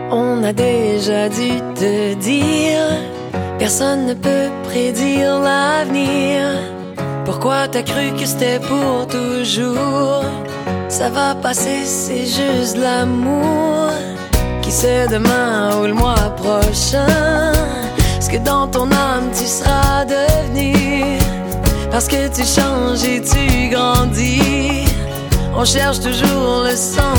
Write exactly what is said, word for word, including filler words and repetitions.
On a déjà dû te dire, personne ne peut prédire l'avenir. Pourquoi t'as cru que c'était pour toujours? Ça va passer, c'est juste l'amour. Qui sait demain ou le mois prochain ce que dans ton âme tu seras devenu? Parce que tu changes et tu grandis, on cherche toujours le sens